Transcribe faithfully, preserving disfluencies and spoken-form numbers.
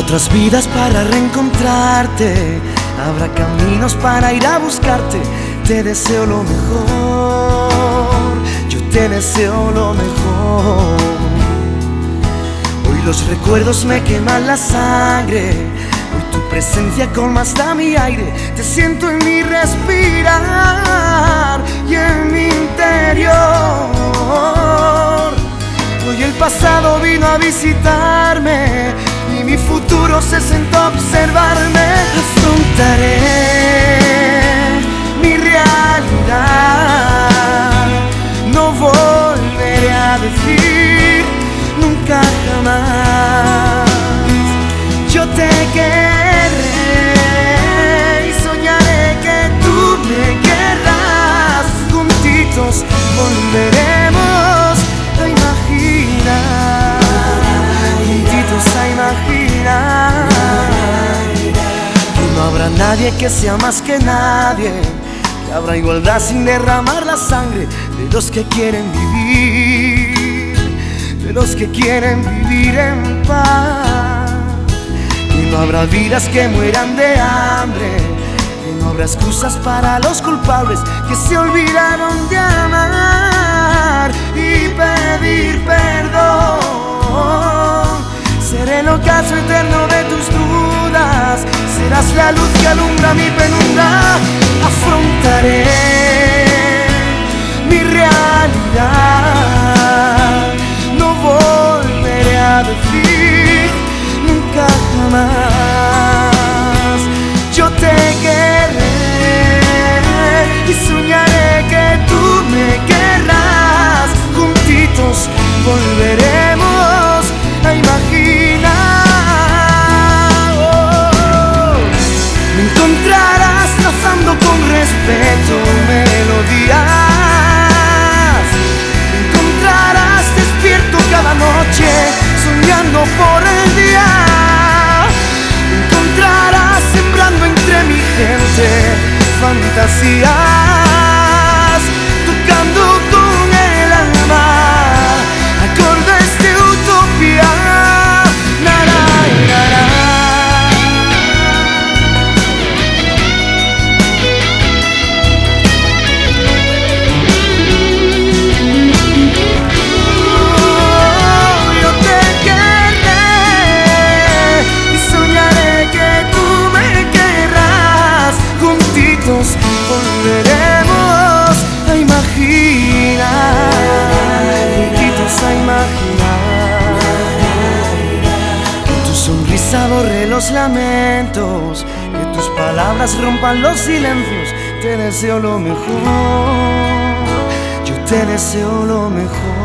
otras vidas para reencontrarte, habrá caminos para ir a buscarte. Te deseo lo mejor, yo te deseo lo mejor. Hoy los recuerdos me queman la sangre, hoy tu presencia colma hasta mi aire. Te siento en mi respirar y en mi interior. Hoy el pasado vino a visitarme y mi futuro se sentó a observarme. Afrontaré mi realidad, no volveré a decir nunca jamás. Yo te querré y soñaré que tú me querrás. Juntitos volveremos a imaginar, juntitos a imaginar. Que no habrá nadie que sea más que nadie, que habrá igualdad sin derramar la sangre de los que quieren vivir, de los que quieren vivir en paz. Que no habrá vidas que mueran de hambre, que no habrá excusas para los culpables que se olvidaron de amar y pedir perdón. Seré el ocaso eterno de tus dudas, serás la luz que alumbra mi penumbra. Afrontaré mi realidad, no volveré a decir nunca jamás. Yo te querré y soñaré que tú me querrás. Juntitos volveremos a imaginar. Oh, me encontrarás trazando con respeto melodías. Me encontrarás despierto cada noche, soñando por el día. Me encontrarás sembrando entre mi gente fantasías, tocando con el alma acordes de utopía. Naray, naray. Volveremos a imaginar, juntitos a imaginar. Que tu sonrisa borre los lamentos, que tus palabras rompan los silencios. Te deseo lo mejor, yo te deseo lo mejor.